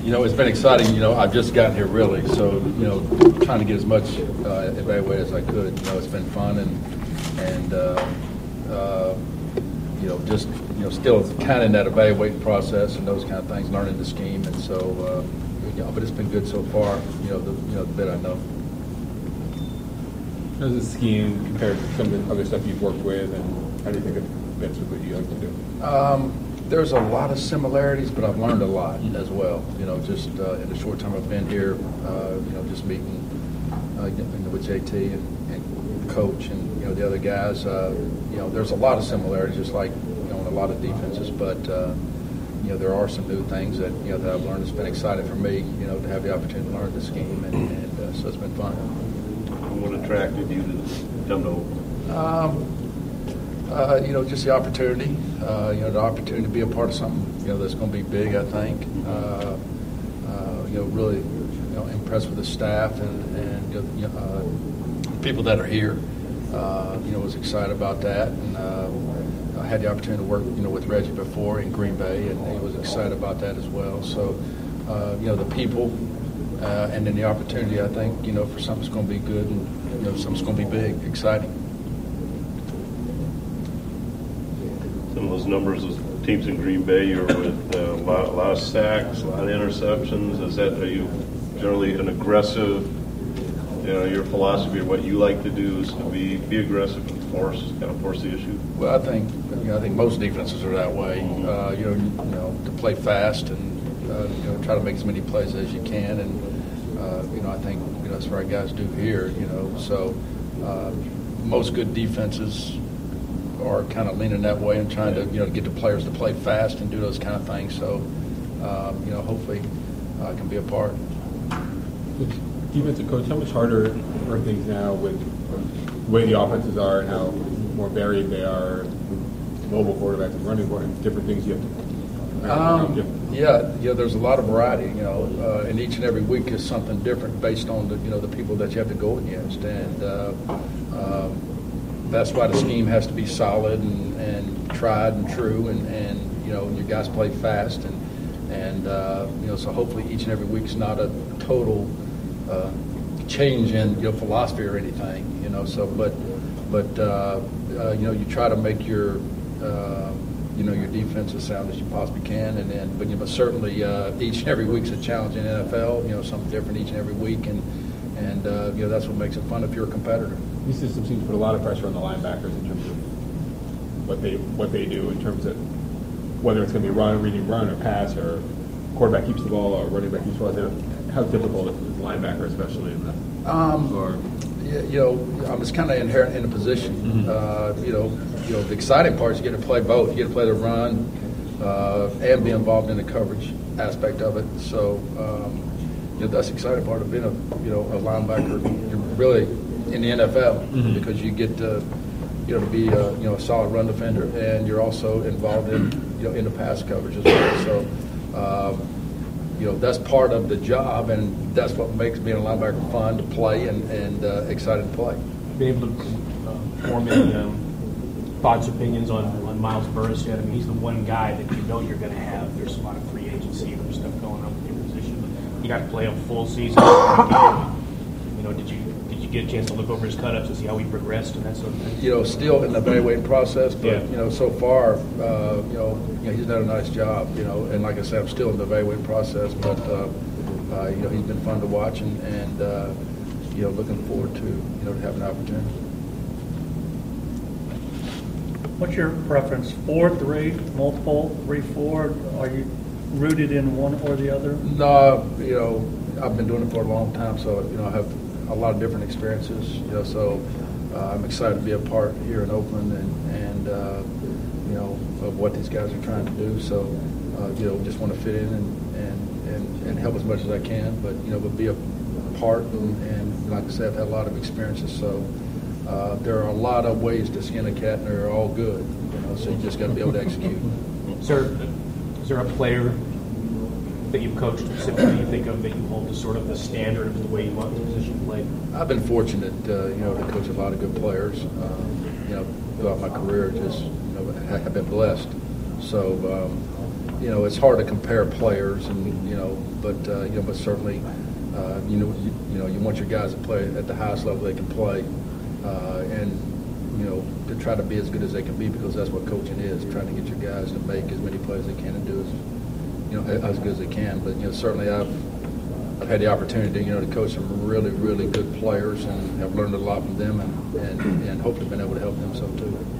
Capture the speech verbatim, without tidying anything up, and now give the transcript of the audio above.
You know, it's been exciting. You know, I've just gotten here really, so you know, trying to get as much uh, evaluated as I could. You know, it's been fun and and uh, uh, you know, just you know, still kind of in that evaluating process and those kind of things, learning the scheme, and so uh, you know, but it's been good so far. You know, the you know the bit I know. How does the scheme compare to some of the other stuff you've worked with, and how do you think it fits with what you like to do? Um, there's a lot of similarities, but I've learned a lot as well. You know, just uh, in the short time I've been here, uh, you know, just meeting uh, with J T and, and Coach and, you know, the other guys, uh, you know, there's a lot of similarities, just like, you know, in a lot of defenses, but, uh, you know, there are some new things that, you know, that I've learned. It's been exciting for me, you know, to have the opportunity to learn the scheme, and, and uh, so it's been fun. What attracted you to come to Oakland? Um, Uh, you know, just the opportunity, uh, you know, the opportunity to be a part of something, you know, that's going to be big, I think. Uh, uh, you know, really, you know, impressed with the staff and, and you know, uh, people that are here. Uh, you know, was excited about that. And uh, I had the opportunity to work, you know, with Reggie before in Green Bay, and he was excited about that as well. So, uh, you know, the people uh, and then the opportunity, I think, you know, for something that's going to be good and, you know, something's going to be big, exciting. Some of those numbers, those teams in Green Bay, you're with uh, a, lot, a lot of sacks, a lot of interceptions. Is that, are you generally an aggressive, you know, your philosophy or what you like to do is to be be aggressive and force, kind of force the issue? Well, I think, you know, I think most defenses are that way. Uh, you know, you know, to play fast and uh, you know, try to make as many plays as you can, and uh, you know, I think, you know, that's what our guys do here. You know, so uh, most good defenses are kind of leaning that way and trying to, you know, get the players to play fast and do those kind of things. So, um, you know, hopefully I uh, can be a part. Defensive coach, how much harder are things now with the way the offenses are and how more varied they are, mobile quarterbacks and running quarterbacks, different things you have to um, yeah, yeah, there's a lot of variety, you know, uh, and each and every week is something different based on the, you know, the people that you have to go against. And, uh, um, that's why the scheme has to be solid and, and tried and true, and, and you know, your guys play fast, and and uh, you know, so hopefully each and every week's not a total uh, change in, you know, philosophy or anything, you know. So, but but uh, uh, you know, you try to make your uh, you know, your defense as sound as you possibly can, and then but you know, certainly uh, each and every week's a challenge in N F L. You know, something different each and every week, and and uh, you know, that's what makes it fun if you're a competitor. These systems seem to put a lot of pressure on the linebackers in terms of what they what they do in terms of whether it's going to be run, reading run, or pass, or quarterback keeps the ball, or running back keeps the ball. How difficult is the linebacker, especially in the um, or yeah, you know, um, it's kind of inherent in the position. Mm-hmm. Uh, you know, you know, the exciting part is you get to play both. You get to play the run uh, and be involved in the coverage aspect of it. So, um, you know, that's the exciting part of being a you know a linebacker. You're really in the N F L, mm-hmm. because you get to, you know, to be a, you know, a solid run defender, and you're also involved in, you know, in the pass coverage as well. So, um, you know, that's part of the job, and that's what makes being a linebacker fun to play and, and uh, exciting to play. Being able to uh, form any um, thoughts, opinions on, on Miles Burris yet? I mean, he's the one guy that you know you're going to have. There's a lot of free agency and stuff going on with your position, but you got to play a full season. You know, did you get a chance to look over his cut-ups and see how he progressed and that sort of thing? You know, still in the evaluating process, but, yeah. you know, so far, uh, you know, you know, he's done a nice job, you know, and like I said, I'm still in the evaluating process, but, uh, uh, you know, he's been fun to watch, and, and uh, you know, looking forward to, you know, to have an opportunity. What's your preference, four, three, multiple, three, four? Are you rooted in one or the other? No, you know, I've been doing it for a long time, so, you know, I have a lot of different experiences, you know, so uh, I'm excited to be a part here in Oakland, and, and uh, you know, of what these guys are trying to do. So, uh, you know, just want to fit in and, and, and, and help as much as I can, but, you know, but be a part, and, and like I said, I've had a lot of experiences, so uh, there are a lot of ways to skin a cat, and they're all good, you know, so you just got to be able to execute. Is there, is there a player that you've coached specifically you think of that you hold as sort of the standard of the way you want the position played? I've been fortunate, uh, you know, to coach a lot of good players. Um, you know, throughout my career, just, you know, have been blessed. So, um, you know, it's hard to compare players, and you know, but uh, you know, but certainly, uh, you know, you, you know, you want your guys to play at the highest level they can play, uh, and you know, to try to be as good as they can be, because that's what coaching is, trying to get your guys to make as many plays as they can and do as, you know, as good as they can. But you know, certainly I've I've had the opportunity, you know, to coach some really, really good players, and have learned a lot from them, and and, and hopefully been able to help them some too.